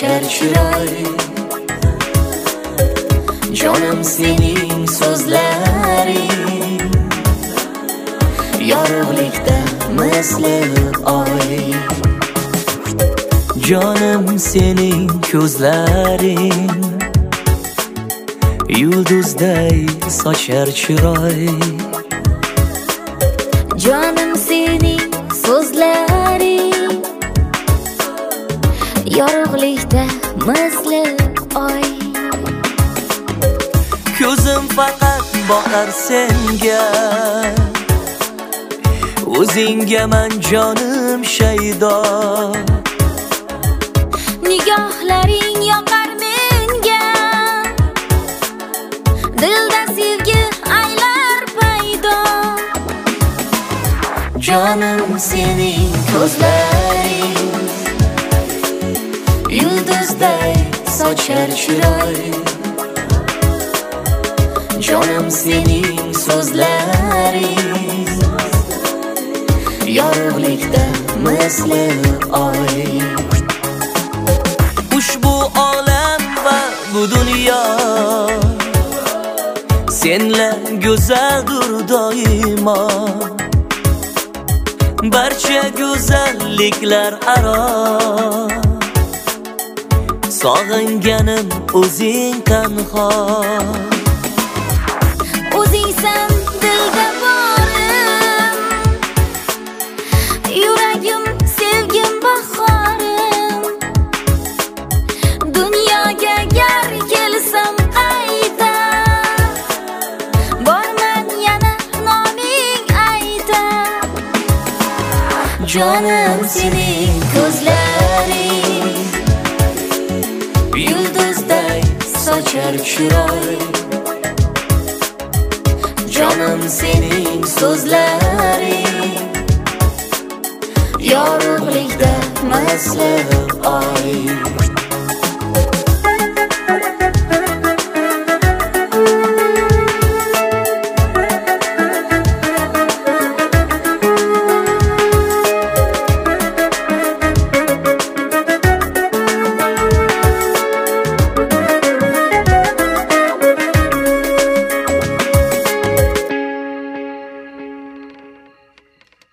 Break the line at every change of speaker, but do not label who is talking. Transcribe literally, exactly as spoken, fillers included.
sochar chiroy. Jonim sening so'zlaring yorug'likda misli oy. Jonim sening ko'zlaring yulduzday sochar chiroy.
Jonim sening so'zlaring yorug'likda misli oy.
Ko'zim faqat boqar senga, o'zingga man jonim shaydo.
Nigohlaring yoqar menga, dilda sevgi aylar paydo.
Jonim sening ko'zlaring yulduzday sochar chiroy. Jonim sening so'zlaring yorug'likda misli oy. Ushbu olam va bu dunyo senla go'zaldir doimo. Barcha go'zalliklar aro sog'inganim o'zing tanho.
O'zingsan dilda borim, yuragim sevgim bahorim. Dunyoga gar kelsam qayta, borman yana noming ayta.
Jonim sening ko'zlaring yulduzday sochar chiroy. Jonim sening so'zlaring yorug'likda misli oy.